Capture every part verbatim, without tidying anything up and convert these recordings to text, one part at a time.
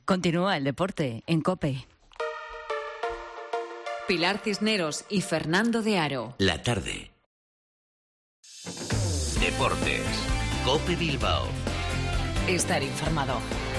Continúa el deporte en COPE. Pilar Cisneros y Fernando de Aro. La tarde. Deportes. COPE Bilbao. Estar informado.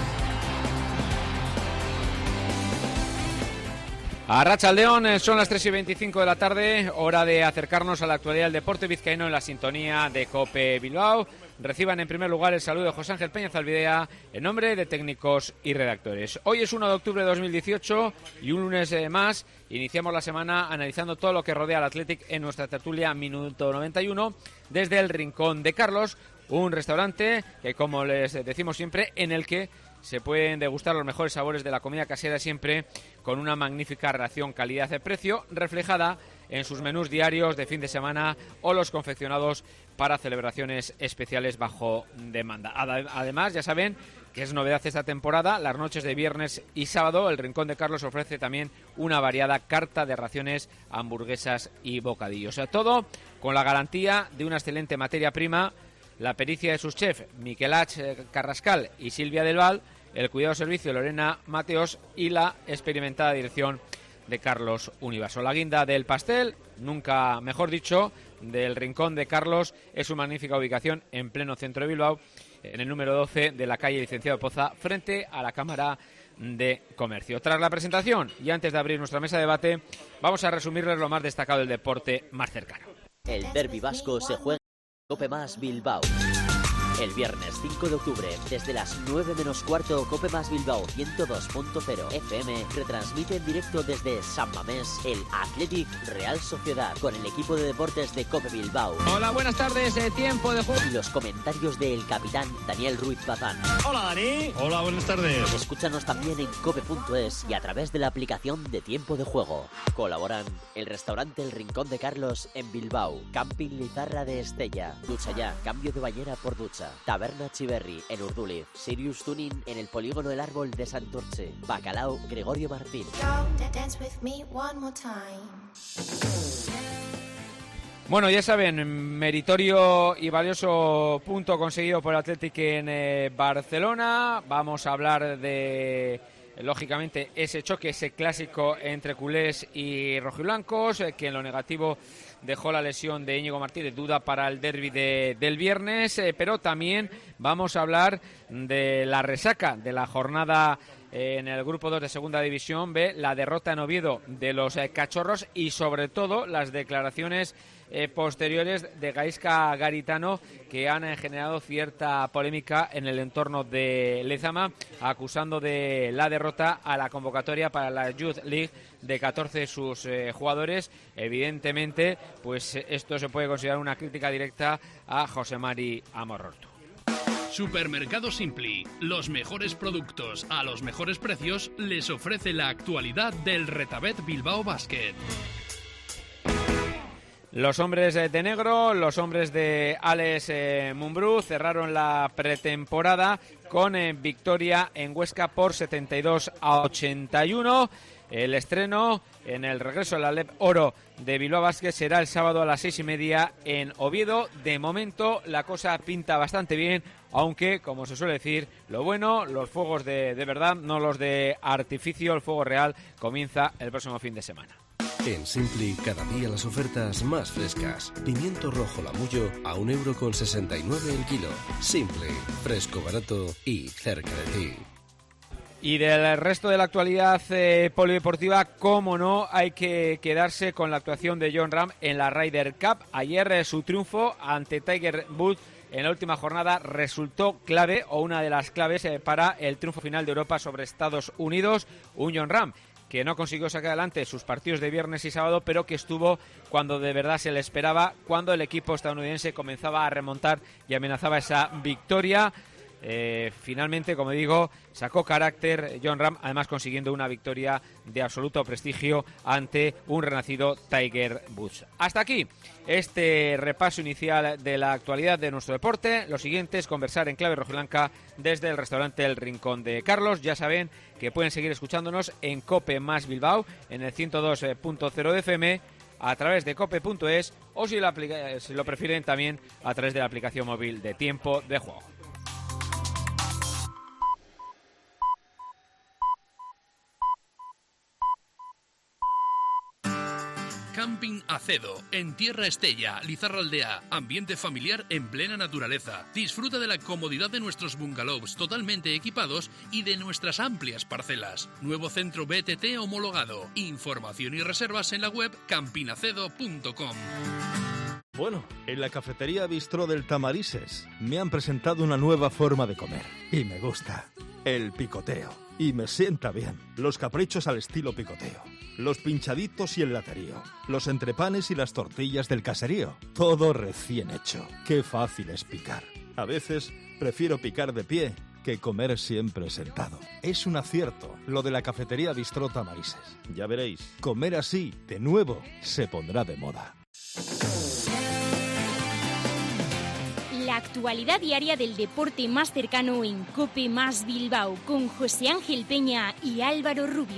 Arratsaldeon, son las tres y veinticinco de la tarde, hora de acercarnos a la actualidad del deporte vizcaíno en la sintonía de COPE Bilbao. Reciban en primer lugar el saludo de José Ángel Peña Zalbidea en nombre de técnicos y redactores. Hoy es uno de octubre de dos mil dieciocho y un lunes más iniciamos la semana analizando todo lo que rodea al Athletic en nuestra tertulia Minuto noventa y uno desde el Rincón de Carlos, un restaurante que, como les decimos siempre, en el que se pueden degustar los mejores sabores de la comida casera, siempre con una magnífica relación calidad-precio reflejada en sus menús diarios de fin de semana o los confeccionados para celebraciones especiales bajo demanda. Además, ya saben que es novedad esta temporada, las noches de viernes y sábado el Rincón de Carlos ofrece también una variada carta de raciones, hamburguesas y bocadillos. O sea, todo con la garantía de una excelente materia prima, la pericia de sus chefs Miquel H. Carrascal y Silvia Del Val, el cuidado servicio de Lorena Mateos y la experimentada dirección de Carlos Univaso. La guinda del pastel, nunca mejor dicho, del Rincón de Carlos, es su magnífica ubicación en pleno centro de Bilbao, en el número doce de la calle Licenciado Poza, frente a la Cámara de Comercio. Tras la presentación y antes de abrir nuestra mesa de debate, vamos a resumirles lo más destacado del deporte más cercano. El derbi vasco se juega en COPE Más Bilbao. El viernes cinco de octubre, desde las nueve menos cuarto, COPE Más Bilbao ciento dos punto cero F M retransmite en directo desde San Mamés el Athletic Real Sociedad con el equipo de deportes de COPE Bilbao. Hola, buenas tardes, eh, tiempo de juego. Y los comentarios del capitán Daniel Ruiz Bazán. Hola, Dani. Hola, buenas tardes. Escúchanos también en cope punto es y a través de la aplicación de Tiempo de Juego. Colaboran el restaurante El Rincón de Carlos en Bilbao, Camping Lizarra de Estella, Ducha Ya, cambio de bañera por ducha, Taberna Chiverri en Urduliz, Sirius Tuning en el Polígono El Árbol de Santurce, Bacalao Gregorio Martín. Bueno, ya saben, meritorio y valioso punto conseguido por el Athletic en eh, Barcelona. Vamos a hablar de, lógicamente, ese choque, ese clásico entre culés y rojiblancos, eh, que en lo negativo dejó la lesión de Íñigo Martínez, duda para el derbi de, del viernes, eh, pero también vamos a hablar de la resaca de la jornada eh, en el grupo dos de Segunda División B, la derrota en Oviedo de los eh, cachorros y sobre todo las declaraciones eh, posteriores de Gaizka Garitano, que han eh, generado cierta polémica en el entorno de Lezama, acusando de la derrota a la convocatoria para la Youth League de catorce de sus eh, jugadores. Evidentemente, pues esto se puede considerar una crítica directa a José Mari Amorortu. Supermercado Simpli, los mejores productos a los mejores precios, les ofrece la actualidad del Retabet Bilbao Basket. Los hombres de negro, los hombres de Alex eh, Mumbrú cerraron la pretemporada con eh, victoria en Huesca por setenta y dos a ochenta y uno. El estreno en el regreso al Alep Oro de Bilbao Basket será el sábado a las seis y media en Oviedo. De momento la cosa pinta bastante bien, aunque, como se suele decir, lo bueno, los fuegos de, de verdad, no los de artificio, el fuego real comienza el próximo fin de semana. En Simpli, cada día las ofertas más frescas. Pimiento rojo Lamullo a un euro con sesenta y nueve el kilo. Simpli, fresco, barato y cerca de ti. Y del resto de la actualidad eh, polideportiva, como no, hay que quedarse con la actuación de Jon Rahm en la Ryder Cup. Ayer eh, su triunfo ante Tiger Woods en la última jornada resultó clave, o una de las claves eh, para el triunfo final de Europa sobre Estados Unidos. Un Jon Rahm que no consiguió sacar adelante sus partidos de viernes y sábado, pero que estuvo cuando de verdad se le esperaba, cuando el equipo estadounidense comenzaba a remontar y amenazaba esa victoria. Eh, finalmente, como digo, sacó carácter Jon Rahm, además consiguiendo una victoria de absoluto prestigio ante un renacido Tiger Woods. Hasta aquí este repaso inicial de la actualidad de nuestro deporte. Lo siguiente es conversar en clave rojiblanca desde el restaurante El Rincón de Carlos. Ya saben que pueden seguir escuchándonos en COPE Más Bilbao, en el ciento dos punto cero de F M, a través de cope punto es, o si lo, aplica, si lo prefieren también a través de la aplicación móvil de Tiempo de Juego. Camping Acedo, en Tierra Estella, Lizarraldea, ambiente familiar en plena naturaleza. Disfruta de la comodidad de nuestros bungalows totalmente equipados y de nuestras amplias parcelas. Nuevo centro B T T homologado. Información y reservas en la web campinacedo punto com. Bueno, en la cafetería Bistró del Tamarises me han presentado una nueva forma de comer y me gusta. El picoteo. Y me sienta bien. Los caprichos al estilo picoteo. Los pinchaditos y el laterío. Los entrepanes y las tortillas del caserío. Todo recién hecho. Qué fácil es picar. A veces prefiero picar de pie que comer siempre sentado. Es un acierto lo de la cafetería Bistró Tamarises. Ya veréis, comer así, de nuevo, se pondrá de moda. La actualidad diaria del deporte más cercano en COPE más Bilbao con José Ángel Peña y Álvaro Rubio.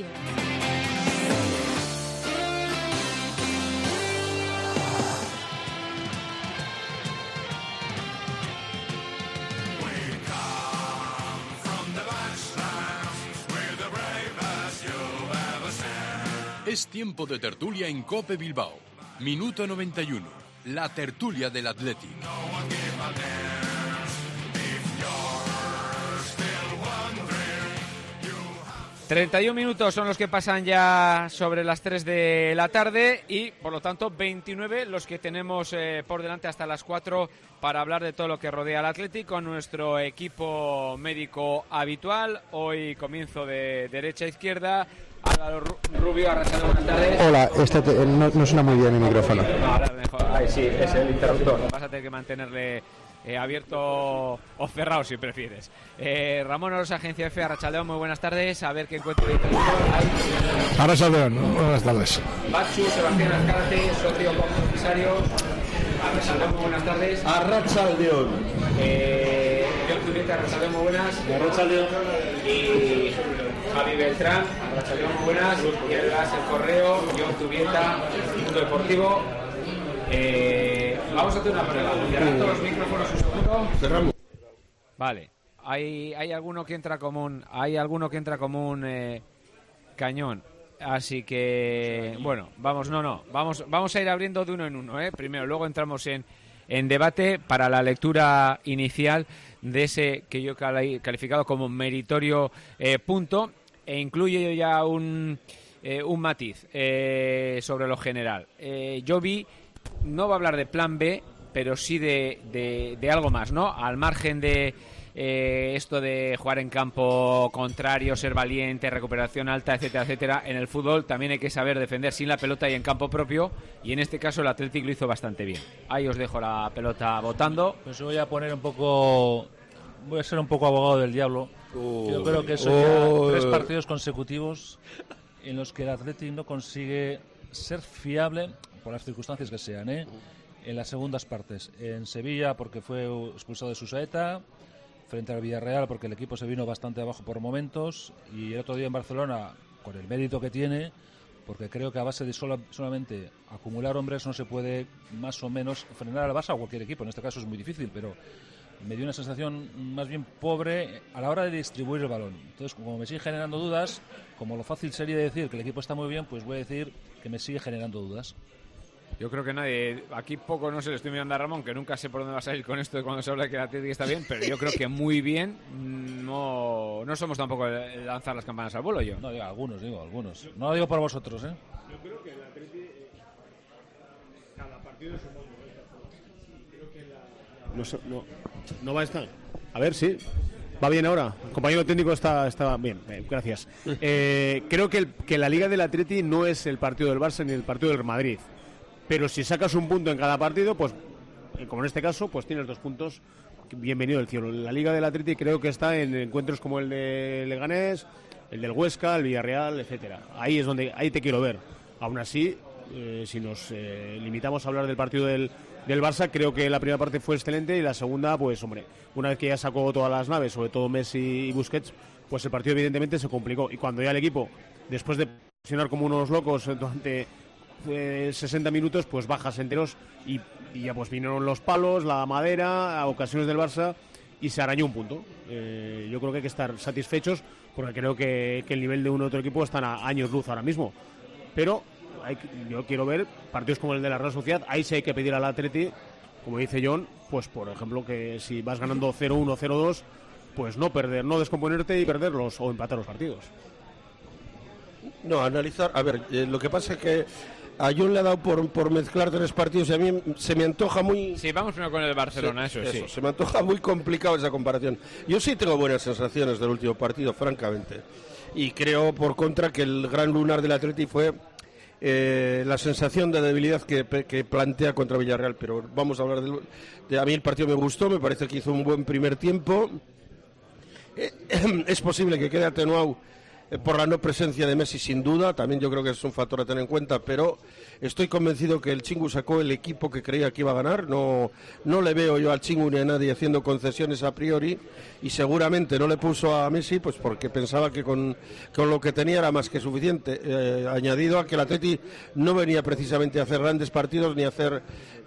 Es tiempo de tertulia en COPE Bilbao. Minuto noventa y uno. La tertulia del Athletic. treinta y un minutos son los que pasan ya sobre las tres de la tarde y, por lo tanto, veintinueve los que tenemos eh, por delante hasta las cuatro para hablar de todo lo que rodea al Athletic con nuestro equipo médico habitual. Hoy comienzo de derecha a izquierda. Álvaro Rubio, Arrachado, buenas tardes. Hola, este te, no, no suena muy bien el micrófono. No, ahora mejor. Ay, sí, es el interruptor. Vas a tener que mantenerle eh, abierto o cerrado si prefieres. Eh, Ramón Oros, Agencia F, Arrachaldeón, muy buenas tardes. A ver qué encuentro el interruptor. Arrachaldeón, buenas tardes. Bachu, Sebastián Azcárate, socio comisario. Arrachaldeón, muy buenas tardes. Arrachaldeón. Eh, John Zubieta, Arrachaldeón, muy buenas. Arrachaldeón. Y Javi Beltrán, Arrachaldeón, muy buenas. Y el gas, el correo, John Zubieta, Mundo Deportivo. Eh, vamos a hacer una prueba. Cerrando todos los micrófonos un segundo. Cerramos. Vale. Hay, hay alguno que entra como un, hay alguno que entra como un eh, cañón. Así que, bueno, vamos, no, no, vamos, vamos a ir abriendo de uno en uno, ¿eh? Primero, luego entramos en, en debate para la lectura inicial de ese que yo he calificado como meritorio eh, punto, e incluye ya un, eh, un matiz eh, sobre lo general. Eh, yo vi, no va a hablar de plan B, pero sí de, de, de algo más, ¿no? Al margen de Eh, esto de jugar en campo contrario, ser valiente, recuperación alta, etcétera, etcétera. En el fútbol también hay que saber defender sin la pelota y en campo propio, y en este caso el Athletic lo hizo bastante bien. Ahí os dejo la pelota votando. Pues voy a poner un poco, voy a ser un poco abogado del diablo. Uh, Yo creo que son uh, ya tres partidos consecutivos en los que el Athletic no consigue ser fiable, por las circunstancias que sean, ¿eh? En las segundas partes. En Sevilla porque fue expulsado de Susaeta, frente al Villarreal porque el equipo se vino bastante abajo por momentos, y el otro día en Barcelona con el mérito que tiene, porque creo que a base de sola, solamente acumular hombres no se puede más o menos frenar al Barça o cualquier equipo. En este caso es muy difícil, pero me dio una sensación más bien pobre a la hora de distribuir el balón. Entonces, como me sigue generando dudas, como lo fácil sería decir que el equipo está muy bien, pues voy a decir que me sigue generando dudas. Yo creo que nadie, aquí poco no se le estoy mirando a Ramón, que nunca sé por dónde va a salir con esto de cuando se habla de que el Athletic está bien, pero yo creo que muy bien. No, no somos tampoco de lanzar las campanas al vuelo, yo. No, digo algunos, digo algunos. No lo digo por vosotros, ¿eh? Yo creo que el Athletic, cada partido es un mundo. Creo que la... no, no, no va a estar. A ver, sí. Va bien ahora. El compañero técnico está, está bien. Eh, gracias. Eh, creo que, el, que la Liga del Athletic no es el partido del Barça ni el partido del Madrid. Pero si sacas un punto en cada partido, pues, como en este caso, pues tienes dos puntos. Bienvenido del cielo. La Liga del Athletic creo que está en encuentros como el de Leganés, el del Huesca, el Villarreal, etcétera. Ahí es donde, ahí te quiero ver. Aún así, eh, si nos eh, limitamos a hablar del partido del, del Barça, creo que la primera parte fue excelente y la segunda, pues, hombre, una vez que ya sacó todas las naves, sobre todo Messi y Busquets, pues el partido evidentemente se complicó. Y cuando ya el equipo, después de presionar como unos locos durante Eh, sesenta minutos, pues bajas enteros y, y ya pues vinieron los palos, la madera, a ocasiones del Barça y se arañó un punto. Eh, yo creo que hay que estar satisfechos porque creo que, que el nivel de uno u otro equipo están a años luz ahora mismo. Pero hay, yo quiero ver partidos como el de la Real Sociedad. Ahí sí hay que pedir al Atleti, como dice John, pues por ejemplo que si vas ganando cero uno, cero dos, pues no perder, no descomponerte y perderlos o empatar los partidos. No, analizar, a ver, eh, lo que pasa es que a John le ha dado por, por mezclar tres partidos y a mí se me antoja muy... Sí, vamos primero con el Barcelona, se, eso, eso sí. Se me antoja muy complicado esa comparación. Yo sí tengo buenas sensaciones del último partido, francamente. Y creo, por contra, que el gran lunar del Atleti fue eh, la sensación de debilidad que, que plantea contra Villarreal. Pero vamos a hablar del, de... A mí el partido me gustó, me parece que hizo un buen primer tiempo. Eh, es posible que quede atenuado por la no presencia de Messi, sin duda, también yo creo que es un factor a tener en cuenta, pero estoy convencido que el Chingu sacó el equipo que creía que iba a ganar. No, no le veo yo al Chingu ni a nadie haciendo concesiones a priori, y seguramente no le puso a Messi pues porque pensaba que con, con lo que tenía era más que suficiente, eh, añadido a que el Atleti no venía precisamente a hacer grandes partidos ni a hacer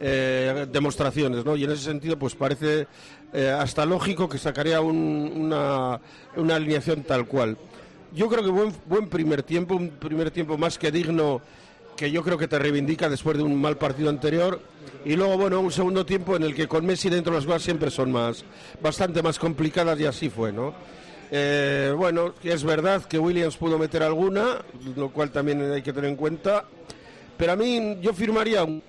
eh, demostraciones, ¿no? Y en ese sentido pues parece eh, hasta lógico que sacaría un, una, una alineación tal cual. Yo creo que buen, buen primer tiempo, un primer tiempo más que digno, que yo creo que te reivindica después de un mal partido anterior, y luego, bueno, un segundo tiempo en el que con Messi dentro las cosas siempre son más, bastante más complicadas, y así fue, ¿no? Eh, bueno, es verdad que Williams pudo meter alguna, lo cual también hay que tener en cuenta, pero a mí yo firmaría un,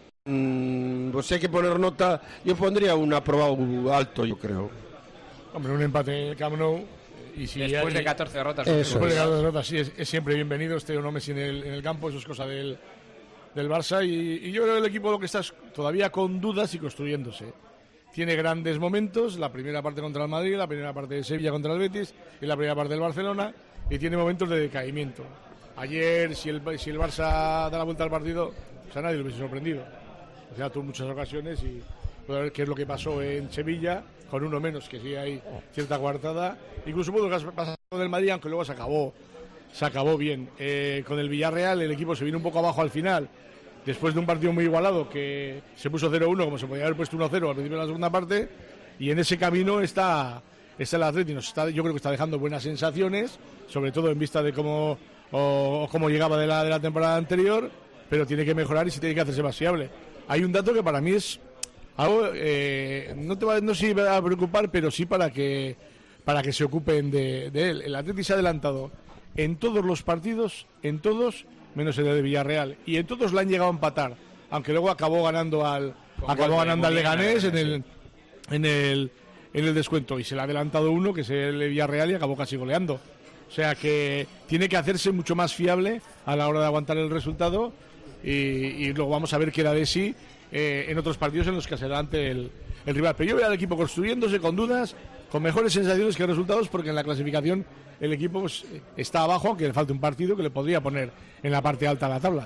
un pues si hay que poner nota, yo pondría un aprobado alto, yo creo. Hombre, un empate en el Camp Nou. Y si después hay, de catorce derrotas. Después de catorce derrotas, sí, es, es siempre bienvenido este o no Messi en el, en el campo, eso es cosa del, del Barça. Y, y yo creo que el equipo lo que está es todavía con dudas y construyéndose. Tiene grandes momentos, la primera parte contra el Madrid, la primera parte de Sevilla contra el Betis y la primera parte del Barcelona, y tiene momentos de decaimiento. Ayer, si el, si el Barça da la vuelta al partido, pues a nadie lo hubiese sorprendido. O sea, tuvo muchas ocasiones y puede ver qué es lo que pasó en Sevilla, con uno menos, que sí hay cierta coartada. Incluso pudo pasar con el Madrid, aunque luego se acabó se acabó bien. Eh, con el Villarreal el equipo se vino un poco abajo al final, después de un partido muy igualado, que se puso cero uno, como se podía haber puesto uno cero al principio de la segunda parte, y en ese camino está, está el Atleti. Nos está, yo creo que está dejando buenas sensaciones, sobre todo en vista de cómo, o, o cómo llegaba de la, de la temporada anterior, pero tiene que mejorar y sí tiene que hacerse más fiable. Hay un dato que para mí es algo, eh, no te va, no sé si va a preocupar, pero sí para que para que se ocupen de, de él. El Atleti se ha adelantado en todos los partidos, en todos, menos el de Villarreal, y en todos le han llegado a empatar, aunque luego acabó ganando al Con acabó ganando al Leganés en el, en el en el descuento, y se le ha adelantado uno, que es el de Villarreal, y acabó casi goleando. O sea que tiene que hacerse mucho más fiable a la hora de aguantar el resultado, y, y luego vamos a ver qué da de sí Eh, en otros partidos en los que se adelante el, el rival. Pero yo veo al equipo construyéndose con dudas, con mejores sensaciones que resultados, porque en la clasificación el equipo pues, está abajo, aunque le falta un partido que le podría poner en la parte alta de la tabla.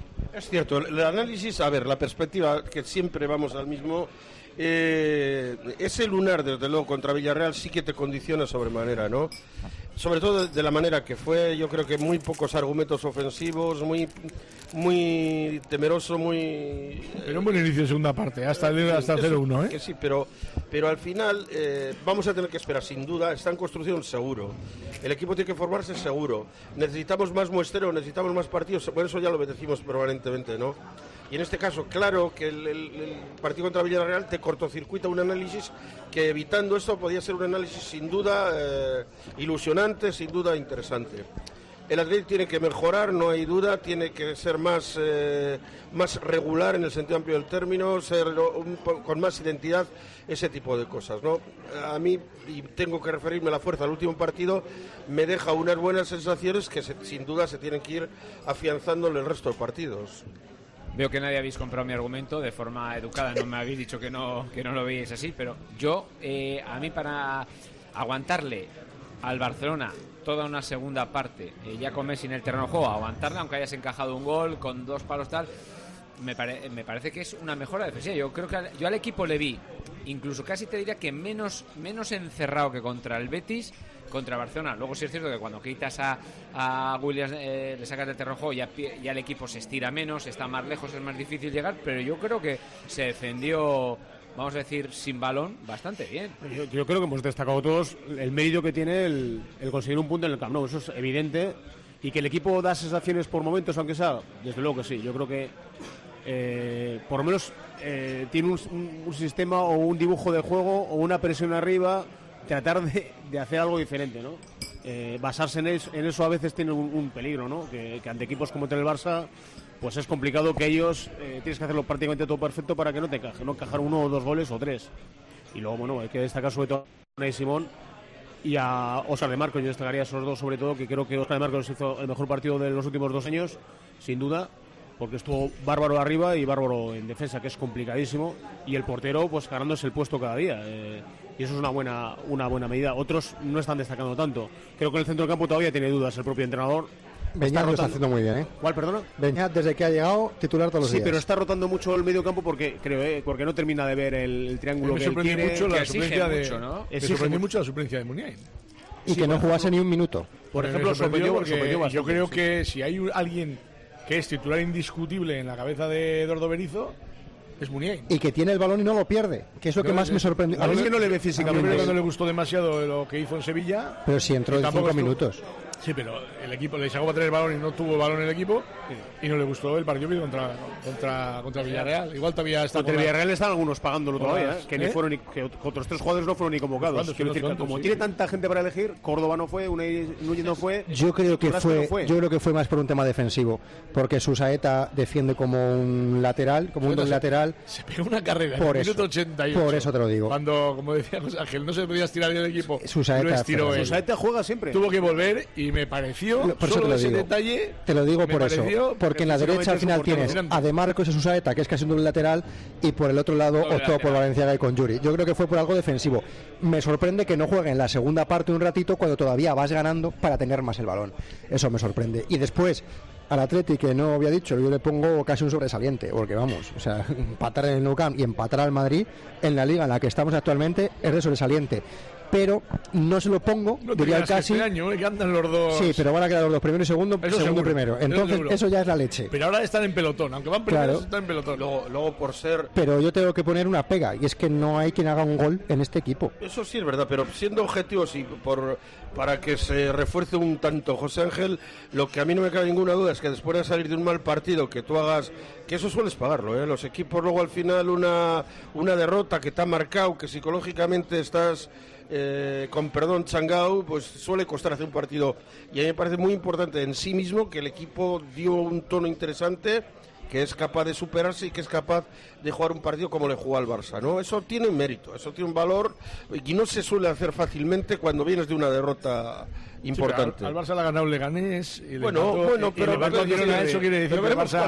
Es cierto, el análisis, a ver, la perspectiva, que siempre vamos al mismo, eh, ese lunar, desde luego, contra Villarreal sí que te condiciona sobremanera, ¿no? Sobre todo de, de la manera que fue, yo creo que muy pocos argumentos ofensivos, muy muy temeroso, muy... Pero un buen inicio de segunda parte, hasta el hasta cero uno, ¿eh? Que sí, pero, pero al final eh, vamos a tener que esperar, sin duda. Está en construcción, seguro. El equipo tiene que formarse, seguro. Necesitamos más muestreo, necesitamos más partidos, por eso ya lo decimos permanentemente, ¿no? Y en este caso, claro que el, el, el partido contra Villarreal te cortocircuita un análisis que, evitando esto, podía ser un análisis sin duda eh, ilusionante, sin duda interesante. El Atlético tiene que mejorar, no hay duda, tiene que ser más, eh, más regular en el sentido amplio del término, ser un, con más identidad, ese tipo de cosas, ¿no? A mí, y tengo que referirme a la fuerza, al último partido me deja unas buenas sensaciones que se, sin duda se tienen que ir afianzando en el resto de partidos. Veo que nadie habéis comprado mi argumento de forma educada, no me habéis dicho que no, que no lo veis así, pero yo, eh, a mí para aguantarle al Barcelona toda una segunda parte, eh, ya con Messi en el terreno de juego, aguantarla, aunque hayas encajado un gol con dos palos tal, me, pare, me parece que es una mejora defensiva. Yo creo que al, yo al equipo le vi, incluso casi te diría que menos, menos encerrado que contra el Betis, contra Barcelona. Luego sí es cierto que cuando quitas a, a Williams, eh, le sacas del terreno de juego, ya, ya el equipo se estira menos, está más lejos, es más difícil llegar, pero yo creo que se defendió, vamos a decir, sin balón, bastante bien. Yo, yo creo que hemos destacado todos el mérito que tiene el, el conseguir un punto en el Camp Nou. Eso es evidente, y que el equipo da sensaciones por momentos, aunque sea, desde luego que sí. Yo creo que eh, por lo menos eh, tiene un, un, un sistema o un dibujo de juego o una presión arriba, tratar de, de hacer algo diferente, ¿no? Eh, basarse en eso, en eso a veces tiene un, un peligro, ¿no? Que, que ante equipos como el Barça, pues es complicado que ellos eh, tienes que hacerlo prácticamente todo perfecto para que no te encaje, no encajar uno o dos goles o tres. Y luego, bueno, hay que destacar sobre todo a Unai Simón y a Óscar de Marcos. Yo destacaría a esos dos sobre todo, que creo que Óscar de Marcos hizo el mejor partido de los últimos dos años, sin duda, porque estuvo bárbaro arriba y bárbaro en defensa, que es complicadísimo, y el portero pues ganándose el puesto cada día, eh, y eso es una buena una buena medida. Otros no están destacando tanto. Creo que en el centro del campo todavía tiene dudas el propio entrenador. Beñat lo está haciendo muy bien, ¿eh? ¿Cuál, perdona? Beñat, desde que ha llegado, titular todos los sí, días. Sí, pero está rotando mucho el medio campo porque creo, ¿eh? Porque no termina de ver el, el triángulo me que él quiere. Mucho la que suplencia de, mucho, ¿no? Me sorprendió mucho la suplencia de Muniain. Y sí, que no jugase ni un minuto. Por ejemplo, sorprendió, porque sorprendió bastante, yo creo sí. que si hay un, alguien que es titular indiscutible en la cabeza de Eduardo Berizzo, es Muniain. Y que tiene el balón y no lo pierde, que es lo que más me sorprendió. A mí es que no le ve físicamente. A mí no le gustó demasiado lo que hizo en Sevilla. Pero si entró en cinco estuvo... minutos. Sí, pero el equipo le sacó para tener el balón y no tuvo el balón en el equipo, y no le gustó el partido contra contra contra Villarreal. Igual todavía está contra el Villarreal están algunos pagándolo todavía, ¿eh? que ¿eh? ni fueron ni, que otros tres jugadores no fueron ni convocados. Quiero decir, cuantos, como sí. tiene tanta gente para elegir, Córdoba no fue, Unai Núñez no fue. Yo creo que fue, no fue, yo creo que fue más por un tema defensivo, porque Susaeta defiende como un lateral, como un doble lateral. Se pegó una carrera por en el eso, minuto ochenta y ocho. Por eso te lo digo. Cuando, como decía José Ángel, no se podía estirar del equipo. Susaeta, estiró él. Susaeta juega siempre. Tuvo que volver y me pareció por eso solo te lo ese digo. detalle. Te lo digo por eso, porque en la derecha al final tienes a De Marcos y Susaeta, que es casi un doble lateral, y por el otro lado doble optó por Valenciaga y con Yuri. Yo creo que fue por algo defensivo. Me sorprende que no juegue en la segunda parte un ratito cuando todavía vas ganando para tener más el balón. Eso me sorprende. Y después, al Atleti, que no había dicho, yo le pongo casi un sobresaliente, porque vamos, o sea, empatar en el Nou Camp y empatar al Madrid en la liga en la que estamos actualmente es de sobresaliente. Pero no se lo pongo, no diría casi. Este año, ¿eh? Que andan los dos. Sí, pero van a quedar los dos, primero y segundo, eso segundo seguro, y primero. Entonces, eso, eso ya es la leche. Pero ahora están en pelotón, aunque van primeros, claro. están en pelotón. Luego, luego, por ser. Pero yo tengo que poner una pega, y es que no hay quien haga un gol en este equipo. Eso sí es verdad, pero siendo objetivos y por para que se refuerce un tanto José Ángel, lo que a mí no me cabe ninguna duda es que después de salir de un mal partido, que tú hagas. Que eso sueles pagarlo, ¿eh? Los equipos luego al final una, una derrota que te ha marcado, que psicológicamente estás. Eh, con perdón changao, pues suele costar hacer un partido, y a mí me parece muy importante en sí mismo que el equipo dio un tono interesante, que es capaz de superarse y que es capaz de jugar un partido como le jugó al Barça, ¿no? Eso tiene un mérito, eso tiene un valor y no se suele hacer fácilmente cuando vienes de una derrota importante. Sí, al, al Barça le ha ganado Leganés y bueno, le bueno, y, pero y le pero, pero, pero, eso quiere decir que el Barça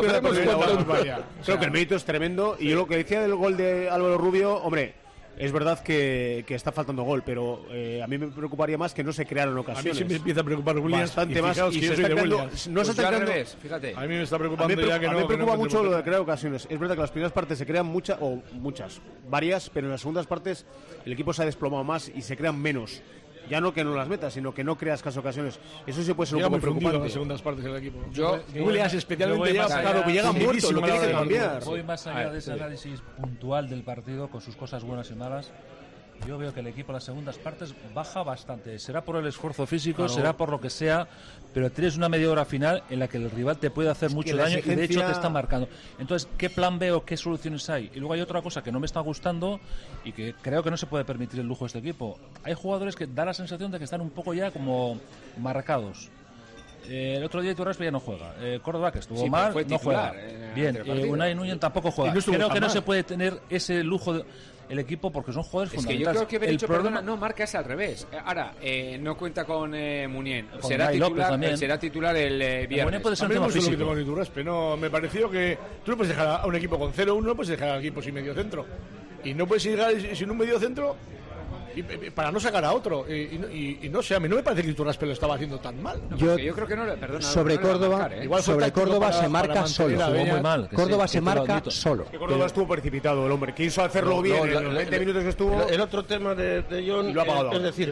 creo que el mérito es tremendo y yo lo que decía del gol de Álvaro Rubio, hombre, es verdad que, que está faltando gol, pero eh, a mí me preocuparía más que no se crearon ocasiones. A mí sí me empieza a preocupar Williams. Bastante más. Y se está creando, no se está creando, fíjate. A mí me está preocupando a mí, ya que a no. mí me preocupa no mucho lo de crear ocasiones. Es verdad que las primeras partes se crean muchas, o muchas, varias, pero en las segundas partes el equipo se ha desplomado más y se crean menos. Ya no que no las metas, sino que no creas casi ocasiones. Eso sí puede ser un llega poco preocupante. En las segundas partes del equipo. Yo, Williams especialmente ya, claro, que llega muerto, lo tiene que cambiar. Voy más allá de ese análisis puntual del partido, con sus cosas buenas y malas. Yo veo que el equipo en las segundas partes baja bastante. Será por el esfuerzo físico, claro. será por lo que sea, pero tienes una media hora final en la que el rival te puede hacer es mucho daño exigencia... y de hecho te está marcando. Entonces, ¿qué plan B o qué soluciones hay? Y luego hay otra cosa que no me está gustando y que creo que no se puede permitir el lujo de este equipo. Hay jugadores que da la sensación de que están un poco ya como marcados. Eh, el otro día Iturraspe ya no juega. Eh, Córdoba, que estuvo sí, mal, fue no titular, juega. Eh, Bien, eh, Unai Núñez tampoco juega. No creo que no se puede tener ese lujo de... el equipo porque son jugadores es fundamentales. Que yo creo que Bericho, el problema... perdona, no, marca es al revés. Ahora, eh, no cuenta con eh, Muniain. Con será titular, eh, será titular el eh, viernes. Muniain puede ser un tema físico. Con Iturraspe, no, me pareció que tú no puedes dejar a un equipo con cero uno, no puedes dejar al equipo sin medio centro. Y no puedes llegar sin un medio centro y, y, para no sacar a otro. Y, y, y no sé, a mí no me parece que Iturraspe lo estaba haciendo tan mal. No, yo, yo creo que no le, perdona, sobre no le Córdoba, marcar, ¿eh? Igual sobre Córdoba para, se marca solo. Jugó muy mal, Córdoba sí, se marca solo. Que Córdoba estuvo precipitado, el hombre. Quiso hacerlo no, bien no, en la, los veinte la, minutos que estuvo. El, el otro tema de, de John, lo ha pagado. Es decir,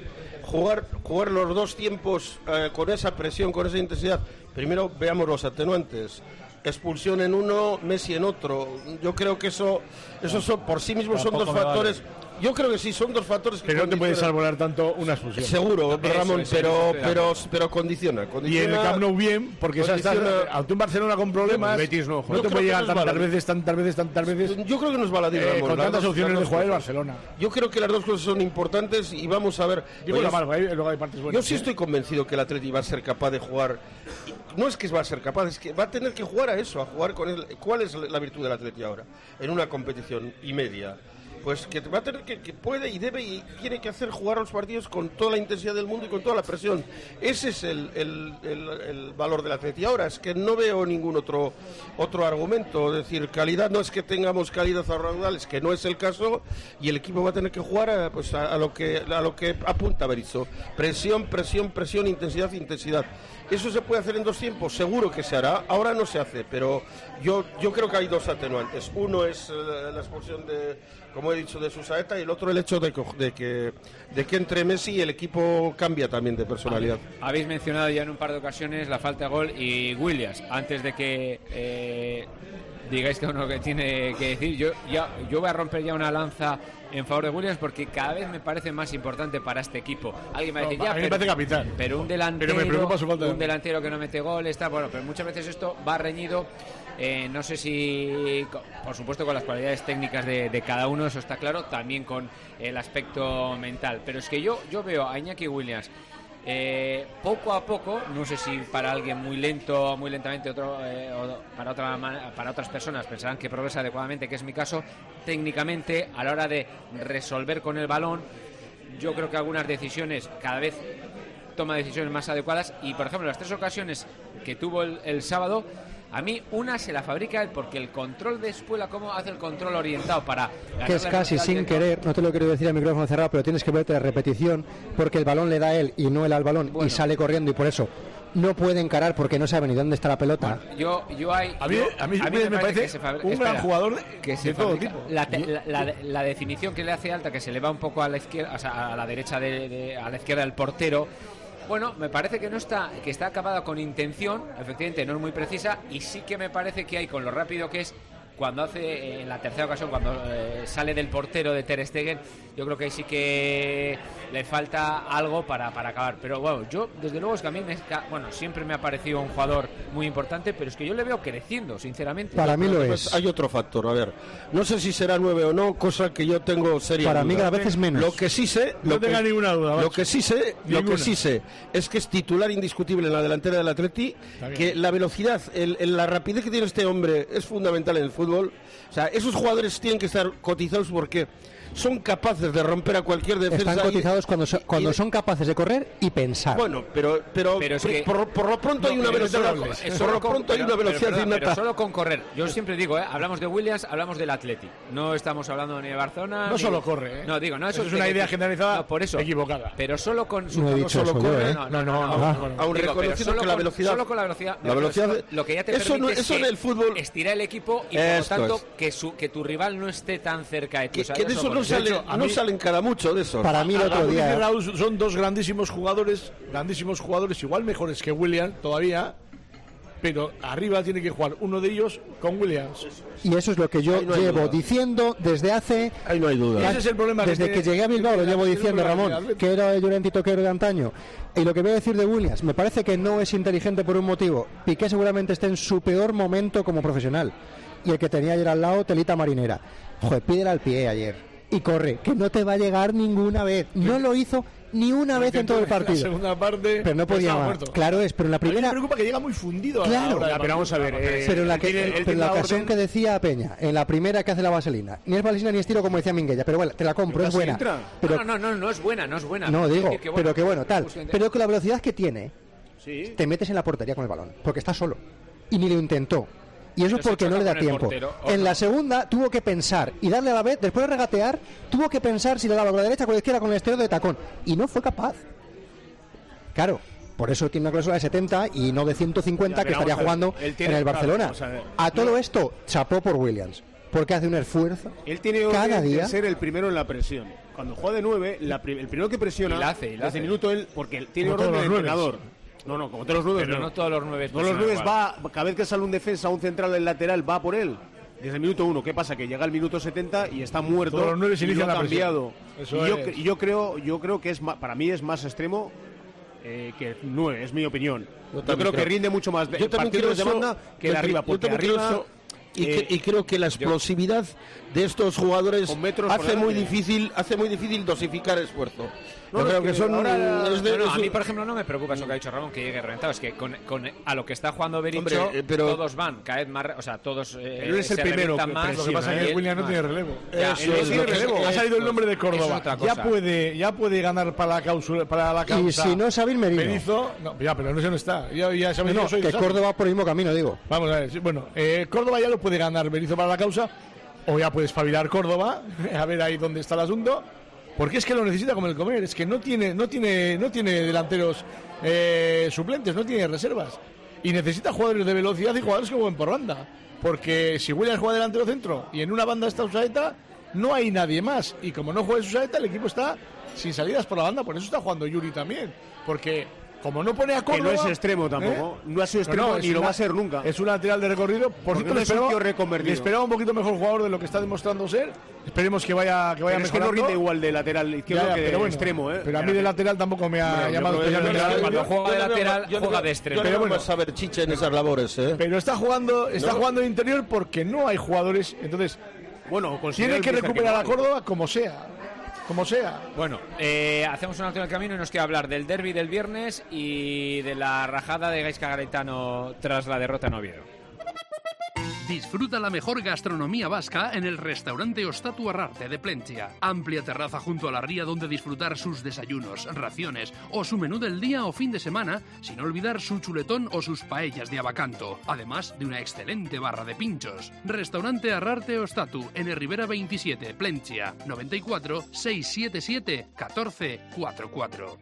jugar, jugar los dos tiempos eh, con esa presión, con esa intensidad. Primero veamos los atenuantes. Expulsión en uno, Messi en otro. Yo creo que eso, eso son, por sí mismos son dos factores. Yo creo que sí, son dos factores que pero no te puedes condicionan. salvolar tanto una expulsión. Seguro, Eso, Ramón, eso, pero, eso, pero, pero condiciona, condiciona. Y en el Camp Nou bien, porque esa está, ante un Barcelona con problemas, el Betis no, no te puede llegar no tantas veces, tantas veces, tantas veces. Yo creo que nos va la eh, con tantas opciones de jugar el Barcelona. Yo creo que las dos cosas son importantes y vamos a ver. Digo la mano, luego hay partes buenas. Yo sí estoy convencido que el Atleti va a ser capaz de jugar. No es que va a ser capaz, es que va a tener que jugar a eso, a jugar con él. ¿Cuál es la virtud del Atleti ahora? En una competición y media. Pues que va a tener que, que puede y debe y tiene que hacer jugar los partidos con toda la intensidad del mundo y con toda la presión. Ese es el, el, el, el valor del Atleti. Ahora es que no veo ningún otro otro argumento. Es decir, calidad no es que tengamos calidad a raudales, que no es el caso, y el equipo va a tener que jugar a, pues a, a lo que a lo que apunta Berizzo. Presión, presión, presión, intensidad, intensidad. ¿Eso se puede hacer en dos tiempos? Seguro que se hará. Ahora no se hace, pero yo yo creo que hay dos atenuantes. Uno es eh, la expulsión de, como he dicho, de Susaeta, y el otro el hecho de que, de que, de que entre Messi y el equipo cambia también de personalidad. Habéis mencionado ya en un par de ocasiones la falta de gol y Williams. Antes de que eh, digáis que uno que tiene que decir, yo, ya, yo voy a romper ya una lanza en favor de Williams porque cada vez me parece más importante para este equipo. Alguien me va a decir, no, ya, a mí pero, me parece capital. Pero un delantero, pero me preocupa su falta de un delantero que no mete gol, está bueno, pero muchas veces esto va reñido. Eh, no sé si, por supuesto, con las cualidades técnicas de, de cada uno, eso está claro, también con el aspecto mental. Pero es que yo, yo veo a Iñaki Williams eh, poco a poco, no sé si para alguien muy lento, muy lentamente, otro, eh, o para, otra, para otras personas pensarán que progresa adecuadamente, que es mi caso, técnicamente, a la hora de resolver con el balón, yo creo que algunas decisiones cada vez toma decisiones más adecuadas y, por ejemplo, las tres ocasiones que tuvo el, el sábado, a mí una se la fabrica él porque el control de Espuela, cómo hace el control orientado para que es casi sin querer, no te lo quiero decir al micrófono cerrado, pero tienes que verte la repetición porque el balón le da a él y no él al balón, bueno, y sale corriendo, y por eso no puede encarar porque no sabe ni dónde está la pelota. Bueno, yo, yo hay, a mí, yo, a mí, a mí me, me parece, parece fabrica, un espera, gran jugador que se de todo fabrica, tipo. La, la, la, la definición que le hace alta, que se le va un poco a la izquierda, o sea, a la derecha de, de, a la izquierda del portero. Bueno, me parece que no está, que está acabada con intención, efectivamente no es muy precisa, y sí que me parece que hay, con lo rápido que es, cuando hace, eh, en la tercera ocasión, cuando eh, sale del portero de Ter Stegen, yo creo que ahí sí que le falta algo para, para acabar. Pero bueno, yo desde luego es que a mí me, bueno, siempre me ha parecido un jugador muy importante, pero es que yo le veo creciendo, sinceramente. Para mí lo pues es. Hay otro factor, a ver, no sé si será nueve o no, cosa que yo tengo seria Para duda. mí cada vez es menos. Lo que sí sé, no lo tenga que, ninguna duda. Lo macho. que sí sé, Ninguna. lo que sí sé es que es titular indiscutible en la delantera del Atleti, que la velocidad, el, el, la rapidez que tiene este hombre es fundamental en el fútbol. O sea, esos jugadores tienen que estar cotizados porque son capaces de romper a cualquier defensa. Están cotizados cuando, so, cuando y, son capaces de correr y pensar. Bueno, pero pero, pero es por, que, por, por lo pronto no, hay una velocidad. Por lo pronto hay una velocidad pero, innata. Pero solo con correr. Yo siempre digo, ¿eh? Hablamos de Williams, hablamos del Atleti. No estamos hablando ni de Barcelona. No ni solo de... corre, ¿eh? No, digo, no, eso, eso es una idea generalizada no, por eso, equivocada. Pero solo con su no he no dicho solo eso corre, yo, ¿eh? no, no, no, no, no, no, no. Aún digo, reconociendo que con, la velocidad. Solo con la velocidad. La velocidad eso, lo que ya te eso permite no, es eso que en el fútbol estirar el equipo y por lo tanto que, su, que tu rival no esté tan cerca de ti. Que, o sea, que de eso no sale, hecho, no mí, salen cada mucho de eso. Para mí el otro día y Raúl son dos grandísimos jugadores, grandísimos jugadores, igual mejores que Williams todavía, pero arriba tiene que jugar uno de ellos con Williams. Y eso es lo que yo no llevo duda. diciendo desde hace... Ahí no hay duda. Ese es el problema. Desde que, que, que llegué a Bilbao lo llevo diciendo, Ramón, que, que era el Llorentito que era de antaño. Y lo que voy a decir de Williams, me parece que no es inteligente por un motivo. Piqué seguramente está en su peor momento como profesional. Y el que tenía ayer al lado, telita marinera. Joder, pídele al pie ayer. Y corre, que no te va a llegar ninguna vez. No lo hizo ni una vez en todo el partido. La segunda parte, pero no podía más. Claro es, pero en la primera. A mí me preocupa que llega muy fundido. Claro, a la hora pero vamos a ver. Eh, pero en la, que, tiene, pero la ocasión que decía Peña, en la primera que hace la vaselina, ni es vaselina ni es tiro como decía Minguella, pero bueno, te la compro, es buena. Pero, no, no, no, no es buena, no es buena. No, digo, que, que bueno, pero que bueno, tal. Pero que la velocidad que tiene, sí. te metes en la portería con el balón, porque está solo. Y ni lo intentó. Y eso es Pero porque no le da tiempo. Portero, en la segunda tuvo que pensar y darle a la vez, después de regatear, tuvo que pensar si le daba con la derecha, con la izquierda, con el exterior de tacón. Y no fue capaz. Claro, por eso tiene una cláusula de setenta y no de ciento cincuenta ya, que estaría jugando en el Barcelona. A, a todo esto, chapó por Williams. porque hace un esfuerzo Él tiene cada que día ser el primero en la presión. Cuando juega de nueve, la pri- el primero que presiona Y la hace, y la desde hace. minuto él, porque él tiene Como orden todos del los entrenador. No, no, como todos los nueve. Pero no todos los nueve Todos los presionan nueve igual. va, cada vez que sale un defensa, un central, el lateral, va por él. Desde el minuto uno. ¿Qué pasa? Que llega el minuto setenta y está muerto. Todos los nueve se y lo inician ha la presión. cambiado. Eso y yo, es. cre- y yo creo, yo creo que es ma- para mí es más extremo eh, que nueve, es mi opinión. Yo, también creo, creo. que rinde mucho más de, Yo también creo partidos de eso, banda que yo el de arriba, yo porque también creo arriba eso. Y, eh, que- y creo que la explosividad de estos jugadores Con metros por hace muy delante. difícil hace muy difícil dosificar esfuerzo. No, Yo no, creo es que que son ahora- es de- No, no, a es- mí, por ejemplo, no me preocupa eso que ha dicho Ramón, que llegue reventado. Es que con, con- a lo que está jugando Bericho, Hombre, eh, pero- todos van cada vez más. re- O sea, todos. Eh, Pero él es el se primero revientan que más. Lo que pasa es y que él William no más. tiene relevo. Ya, Eso él es tiene lo que- relevo. Ha salido el nombre de Eso es Córdoba. otra Ya cosa. puede, ya puede ganar para la causa, para la causa. y si no Sabin Merino. Berizzo, no, ya, pero no se no está. Ya, ya sabéis, No, yo soy de que Sabin. Córdoba por el mismo camino, digo. Vamos a ver, sí, bueno, eh, Córdoba ya lo puede ganar Berizzo para la causa, o ya puede espabilar Córdoba, a ver ahí dónde está el asunto, porque es que lo necesita como el comer, es que no tiene, no tiene, no tiene delanteros eh, suplentes, no tiene reservas, y necesita jugadores de velocidad y jugadores que jueguen por banda, porque si Williams juega delantero centro y en una banda está Usaeta, no hay nadie más, y como no juega Usaeta, el equipo está sin salidas por la banda, por eso está jugando Yuri también, porque como no pone a que Córdoba... no es extremo tampoco. ¿eh? No ha sido No, extremo no, es ni lo una- va a ser nunca. Es un lateral de recorrido. Por Porque cierto, no le es un esperaba, tío reconvertido. le esperaba un poquito mejor jugador de lo que está demostrando ser. Esperemos que vaya, que vaya Pero es que no mejorando. rinde igual de lateral izquierdo Ya, ya, que de pero bueno, extremo, ¿eh? Pero a mí de lateral tampoco me ha Hombre, yo llamado creo que especialmente yo- la yo- Cuando atención. juega de yo no veo- lateral, yo no juega veo- de extremo. Yo no Pero veo bueno. más a ver chicha en esas labores, ¿eh? Pero está jugando, está No. jugando de interior porque no hay jugadores. Entonces, Bueno, considera tiene el que Míster recuperar no a hay. Córdoba como sea. Como sea. Bueno, eh, hacemos un alto en el camino y nos queda hablar del derbi del viernes y de la rajada de Gaizka Garitano tras la derrota en Oviedo. Disfruta la mejor gastronomía vasca en el restaurante Ostatu Arrarte de Plentzia. Amplia terraza junto a la ría donde disfrutar sus desayunos, raciones o su menú del día o fin de semana, sin olvidar su chuletón o sus paellas de abacanto, además de una excelente barra de pinchos. Restaurante Arrarte Ostatu en el Rivera veintisiete, Plentzia, noventa y cuatro, seiscientos setenta y siete, catorce cuarenta y cuatro.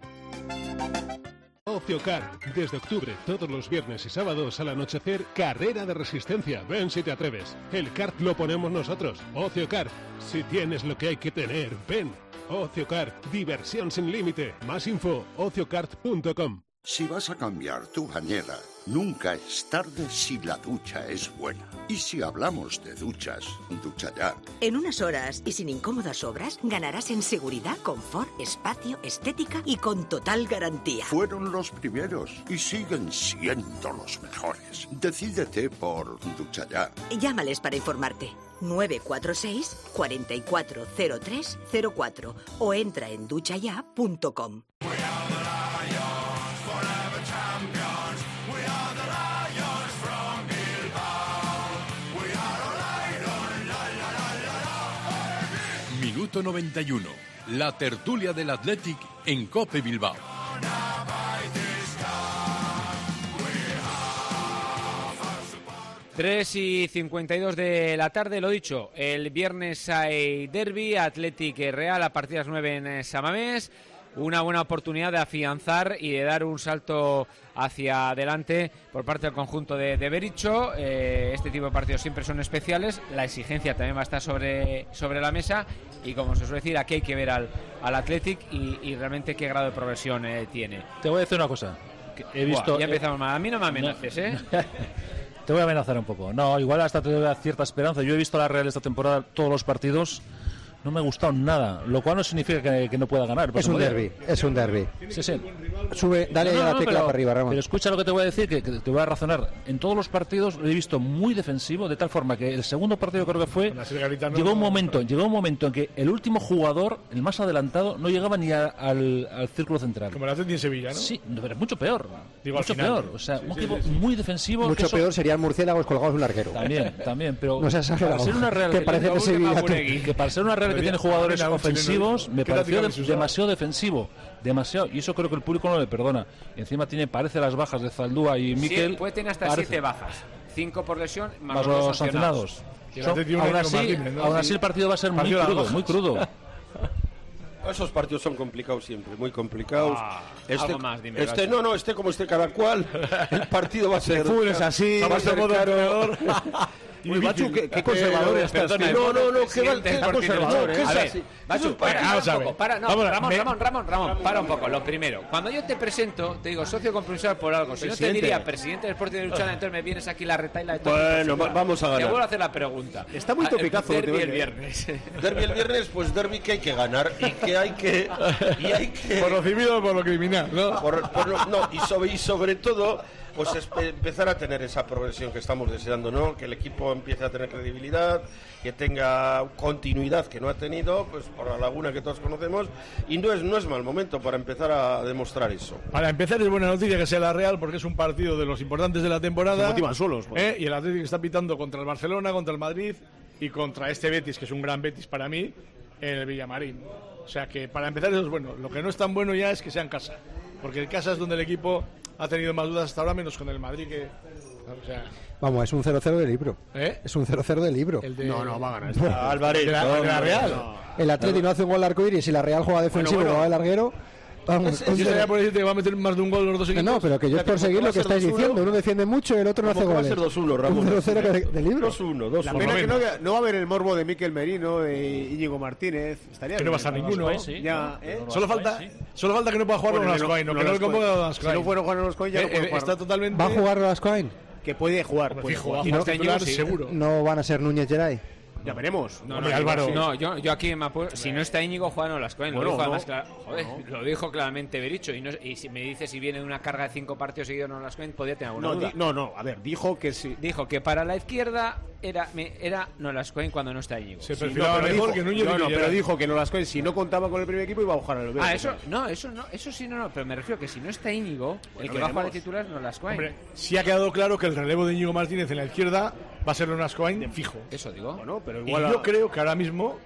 OcioCar. Desde octubre, todos los viernes y sábados al anochecer, carrera de resistencia. Ven si te atreves. El kart lo ponemos nosotros. OcioCar. Si tienes lo que hay que tener, ven. OcioCar. Diversión sin límite. Más info, ociocart punto com. Si vas a cambiar tu bañera, nunca es tarde si la ducha es buena. Y si hablamos de duchas, ducha ya. En unas horas y sin incómodas obras, ganarás en seguridad, confort, espacio, estética y con total garantía. Fueron los primeros y siguen siendo los mejores. Decídete por ducha ya. Llámales para informarte. nueve cuatro seis, cuatro cuatro cero tres cero cuatro o entra en duchaya punto com. Minuto noventa y uno. La tertulia del Athletic en COPE Bilbao. tres y cincuenta y dos de la tarde, lo dicho, el viernes hay derbi, Athletic Real a partir de las nueve en Samamés. Una buena oportunidad de afianzar y de dar un salto hacia adelante por parte del conjunto de, de Bericho. Eh, este tipo de partidos siempre son especiales. La exigencia también va a estar sobre, sobre la mesa. Y como se suele decir, aquí hay que ver al, al Athletic y, y realmente qué grado de progresión eh, tiene. Te voy a decir una cosa. Que he visto, Buah, ya empezamos mal. A mí no me amenaces, ¿eh? Te voy a amenazar un poco. No, igual hasta te doy cierta esperanza. Yo he visto a la Real esta temporada todos los partidos. No me ha gustado nada, lo cual no significa que, que no pueda ganar. Es un derbi, es un derbi. Sí, sí. Sube, dale No, no, a la no, tecla pero, para arriba, Ramón. Pero escucha lo que te voy a decir, que, que te voy a razonar. En todos los partidos lo he visto muy defensivo, de tal forma que el segundo partido creo que fue... Llegó un momento, llegó un momento en que el último jugador, el más adelantado, no llegaba ni a- al, al círculo central. Como el Atleti en Sevilla, ¿no? Sí, pero mucho peor. Digo, al mucho final. peor. O sea, Sí, un sí, equipo sí, sí. muy defensivo. que Mucho eso- peor serían murciélagos colgados en un larguero. También, también, pero No seas exagerado. para ser una Real Que parece que Sevilla tú. que para ser una Real que tiene jugadores Mira, un ofensivos chileno, me ¿qué pareció táctica de- habéis usado? demasiado defensivo, demasiado, y eso creo que el público no le perdona. Encima tiene parece las bajas de Zaldúa y Miquel. Sí, puede tener hasta parece, siete bajas. Cinco por lesión, más, más los dos los sancionados. Que el Son- Atleti un aún año así, Martínez, ¿no? aún Sí. así el partido va a ser muy Partido de las crudo, bajas. muy crudo. Esos partidos son complicados siempre, muy complicados. Ah, este, algo más, dime, este Gacha. no, no, este como esté cada cual. El partido va a ser. fútbol es así, va a ser modo caro. entrenador. Uy, Bachu, qué, qué conservador estás. Perdona, No, no, no, qué presidente qué del conservador. Deportivo. ¿Qué A es ver, así? Bachu, Eso para, vamos a un ver. poco, para, no, Vamos a ver, Ramón, me- Ramón, Ramón, Ramón, para un poco. Lo primero, cuando yo te presento, te digo socio compulsor por algo. Si no te Presidente. diría presidente del Sporting de Luchana, entonces me vienes aquí la retaila de todo. Bueno, va- vamos a ganar. Te vuelvo a hacer la pregunta. Está muy Ah, topicazo el derbi el últimamente. viernes. Derby el viernes, pues derby que hay que ganar y que hay que... Y hay que Por lo civil o por lo criminal, ¿no? por- por lo- no, y sobre, y sobre todo, pues es- empezar a tener esa progresión que estamos deseando, ¿no? Que el equipo empiece a tener credibilidad, que tenga continuidad que no ha tenido, pues por la laguna que todos conocemos, y no es, no es mal momento para empezar a demostrar eso. Para empezar es buena noticia que sea la Real porque es un partido de los importantes de la temporada. Se motivan solos, pues. ¿eh? Y el Atlético está pitando contra el Barcelona, contra el Madrid y contra este Betis, que es un gran Betis para mí, en el Villamarín. O sea que para empezar eso es bueno. Lo que no es tan bueno ya es que sea en casa, porque en casa es donde el equipo ha tenido más dudas hasta ahora, menos con el Madrid que... O sea, Vamos, es un cero cero de libro. ¿Eh? Es un cero cero de libro. el de... No, no, va a ganar. Bueno, Alvarez, de la, de la Real. el Atlético no hace un gol arcoíris y la Real juega defensivo, Bueno, bueno. juega de larguero. Vamos, Yo un cero- estaría por decirte que va a meter más de un gol los dos No, equipos. no, pero que yo es por seguir lo que estáis diciendo. Uno defiende mucho y el otro no hace ¿Cómo que va a goles. ser dos uno, Ramón? Un cero cero de, de libro. dos uno, dos La uno. pena Por que lo no, menos. no va a haver el morbo de Miquel Merino e Íñigo Martínez. Estaría Que no va a estar bien. ninguno. Sí, Ya, no, ¿eh? no, Solo no, falta, sí. solo falta que no pueda jugar Bueno, con no, Lascoain, no, no, que no le Lascoain. convoque a Si Lascoain. no fuera Juan Orozcoin ya no Eh, puede eh, jugar. está totalmente... ¿Va a jugar Lascoain? Que puede jugar. Hombre, puede fijo, jugar. va a Y no- jugar titular seguro. No van a ser Núñez Geray. Ya veremos. No, Hombre, no, Álvaro. No, yo, yo aquí me apuesto. Si no está Íñigo, juega no las Cohen. Lo Bueno, dijo no. además clara- joder, lo dijo claramente Bericho. Y, no, y si me dice si viene de una carga de cinco partidos seguidos no las Cohen, podría tener alguna No, duda. di- no, no, a ver, dijo que sí. Dijo que para la izquierda era, me- era no las Cohen cuando no está Íñigo. Se Sí, perfilaba no, pero mejor dijo- que Núñez no, y no, que pero Geray. dijo que Nolascoen, si no contaba con el primer equipo, iba a jugar al B. Ah, eso no, eso no, eso sí no, no, pero me refiero que si no está Íñigo, el que va a jugar de veremos. titular no las Cohen. Hombre, sí ha quedado claro que el relevo de Íñigo Martínez en la izquierda va a ser un Lascoain fijo. Eso digo. Bueno, pero Y igual. yo creo que ahora mismo,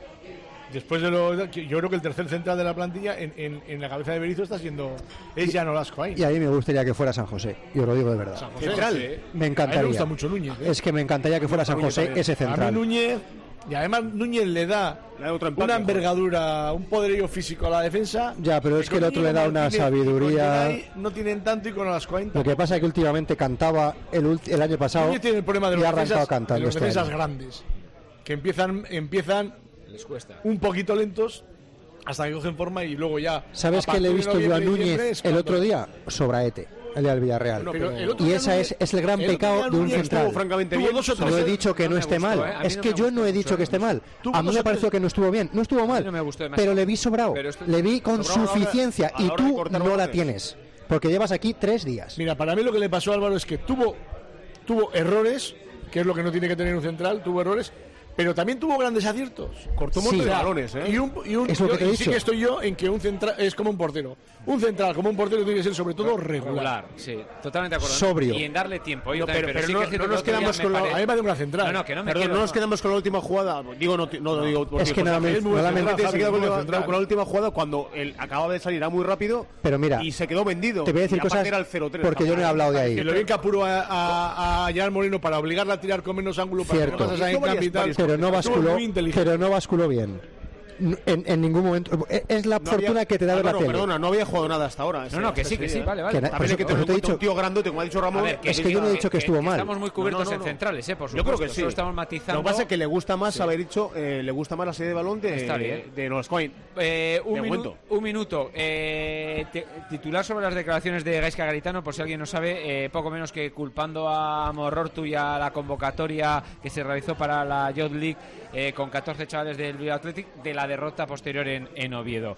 después de lo... Yo creo que el tercer central de la plantilla en, en, en la cabeza de Berizzo está siendo... Es ya no Lascoain. Y a mí me gustaría que fuera San José. Yo lo digo de verdad. José, Central. sí. Me A mí me encantaría. gusta mucho Núñez. ¿eh? Es que me encantaría que fuera San Núñez José también. ese A mí central. Núñez... Y además Núñez le da Le da otro empaque, una joder. envergadura, un poderío físico a la defensa. Ya, pero es que el con otro le Íñigo da una Martínez y con sabiduría. Geray no tienen tanto y con Lascoain Lo que pasa es que últimamente cantaba el, ulti- el año pasado Núñez tiene el problema de y los ha arrancado defensas, de cantando los este defensas año. grandes, que empiezan, empiezan Les cuesta. un poquito lentos hasta que cogen forma y luego ya... ¿Sabes a qué le he partir de visto yo a noviembre, diciembre, Núñez es el cuando- otro día? Sobraete, el del Villarreal. No, pero el otro Y día esa Núñez- es, es el gran el otro pecado día de un Núñez central. estuvo francamente bien. Dos o tres- No he dicho que no, me esté gustó, mal. ¿eh? A mí Es no que me yo gustó no he mucho, dicho ¿eh? que esté mal. Tuvo A mí dos me o pareció tres- que no estuvo bien. No estuvo mal. no me gustó demasiado. Pero le vi sobrado. Pero esto- Le vi con Sobrado a la hora de- suficiencia. a la Y hora de tú cortar no la balones. tienes. Porque llevas aquí tres días. Mira, para mí lo que le pasó a Álvaro es que tuvo, tuvo errores, que es lo que no tiene que tener un central, tuvo errores, pero también tuvo grandes aciertos. Cortó un Sí. montón de O sea, balones, ¿eh? Y, un, y, un- Es lo que yo- te he y sí dicho. que estoy yo en que un central es como un portero. Un central como un portero tiene que ser sobre todo regular. Regular, sí, totalmente de acuerdo. Sobrio. Y en darle tiempo. Yo No, también, pero- pero, pero sí no- que es cierto no que nos otro día quedamos me con la- pare- A mí me parece una central. No, no, que no me Perdón, quiero, no nos no. quedamos con la última jugada. Digo, no, no lo digo. por Es ti, que José no la Ángel. men- no la men- Realmente se quedó con la, central. con la última jugada cuando él acababa de salir, era muy rápido. Pero mira, y se quedó vendido. te voy a decir Y aparte cosas era el cero tres. porque yo no he hablado de ahí. Que lo bien que apuro a, a, a Gerard Moreno para obligarle a tirar con menos ángulo para Cierto. que no pasas ahí en Hizo varias- cambio y tal. varias Pero no Estuvo basculó, muy inteligente. pero no basculó bien. En, en ningún momento. Es la No fortuna había- que te da ver la Álvaro, tele. perdona, no había jugado nada hasta ahora. No, no, que sí, que sí, vale, vale. Que na- También hay que Por tener eso en te he cuenta dicho- un tío grandote, como ha dicho Ramón. A ver, Es que yo no he dicho que estuvo mal. Estamos muy cubiertos No, no, no, en no. centrales, ¿eh? Por Yo supuesto. creo que sí. Solo estamos matizando. Lo que pasa es que le gusta más haber dicho, eh, le gusta más la serie de balón de, Está bien. de Nolascoain. Eh, un, De minu- momento. un minuto. Eh, te- titular sobre las declaraciones de Gaisca Garitano, por si alguien no sabe, eh, poco menos que culpando a Morortu y a la convocatoria que se realizó para la Youth League eh, con catorce chavales del Bilbao Athletic de la derrota posterior en, en Oviedo.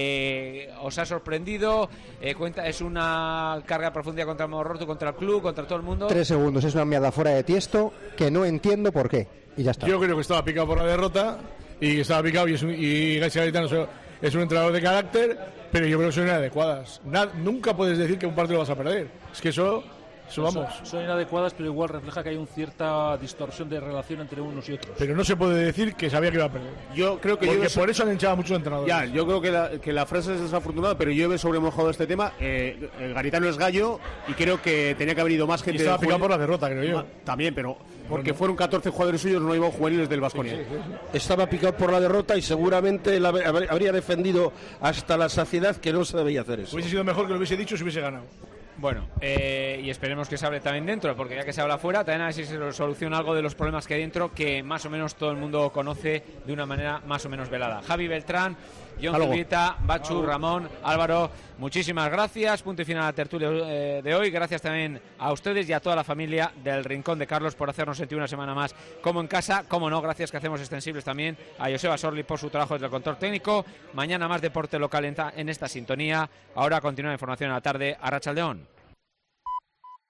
Eh, ¿Os ha sorprendido? Eh, cuenta, ¿es una carga de profundidad contra Morortu, contra el club, contra todo el mundo? Tres segundos, es una mierda fuera de tiesto que no entiendo por qué. Y ya está. Yo creo que estaba picado por la derrota y que estaba picado y, es un, y García Garitano es- es un entrenador de carácter, pero yo creo que son inadecuadas. Na- nunca puedes decir que un partido lo vas a perder. Es que eso, eso vamos. Son, son inadecuadas, pero igual refleja que hay una cierta distorsión de relación entre unos y otros. Pero no se puede decir que sabía que iba a perder. Yo creo que Porque yo por eso han hinchado a muchos entrenadores. Ya, yo creo que la, que la frase es desafortunada, pero yo he sobremojado este tema. Eh, el Garitano es gallo y creo que tenía que haber ido más Y gente. estaba del picado por juvenil- la derrota, creo yo. Ah, También, pero porque No, no. fueron catorce jugadores suyos, no iban juveniles del Baskonia. Estaba picado por la derrota y seguramente él hab- habría defendido hasta la saciedad que no se debía hacer eso. Hubiese sido mejor que lo hubiese dicho si hubiese ganado. Bueno, eh, y esperemos que se hable también dentro, porque ya que se habla fuera, también a ver si se soluciona algo de los problemas que hay dentro, que más o menos todo el mundo conoce de una manera más o menos velada. Javi Beltrán, John Zubita, Bachu, Ramón, Álvaro, muchísimas gracias. Punto y final a la tertulia eh, de hoy. Gracias también a ustedes y a toda la familia del Rincón de Carlos por hacernos sentir una semana más como en casa. Como no, gracias que hacemos extensibles también a Joseba Sorli por su trabajo desde el control técnico. Mañana más deporte local en, en esta sintonía. Ahora continúa la información a la tarde. Arratsaldeon.